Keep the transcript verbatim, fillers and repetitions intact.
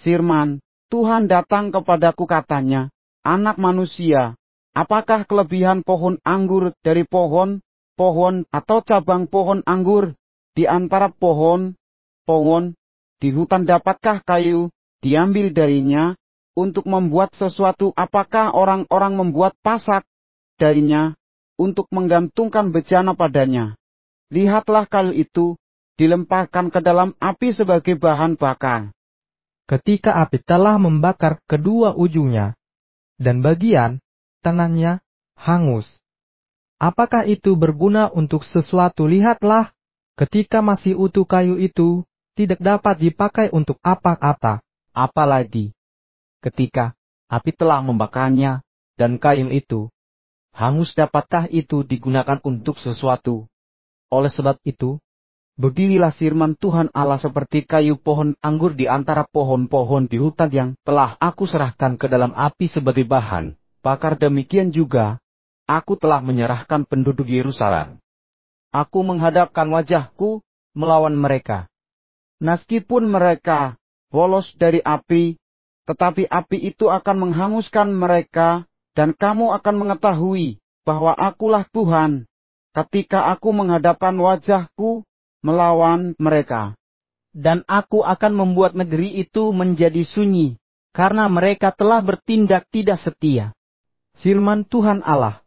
Firman Tuhan datang kepadaku katanya, "Anak manusia, apakah kelebihan pohon anggur dari pohon-pohon atau cabang pohon anggur di antara pohon-pohon di hutan? Dapatkah kayu diambil darinya untuk membuat sesuatu? Apakah orang-orang membuat pasak darinya untuk menggantungkan bejana padanya? Lihatlah, kayu itu dilemparkan ke dalam api sebagai bahan bakar. Ketika api telah membakar kedua ujungnya, dan bagian tanahnya hangus, apakah itu berguna untuk sesuatu? Lihatlah, ketika masih utuh kayu itu tidak dapat dipakai untuk apa-apa. Apalagi ketika api telah membakarnya dan kayu itu hangus, dapatkah itu digunakan untuk sesuatu? Oleh sebab itu, beginilah firman Tuhan Allah seperti kayu pohon anggur di antara pohon-pohon di hutan yang telah aku serahkan ke dalam api sebagai bahan bakar, demikian juga aku telah menyerahkan penduduk Yerusalem. Aku menghadapkan wajahku melawan mereka. Meskipun mereka bolos dari api, tetapi api itu akan menghanguskan mereka, dan kamu akan mengetahui bahwa akulah Tuhan ketika aku menghadapkan wajahku melawan mereka. Dan aku akan membuat negeri itu menjadi sunyi, karena mereka telah bertindak tidak setia." Firman Tuhan Allah.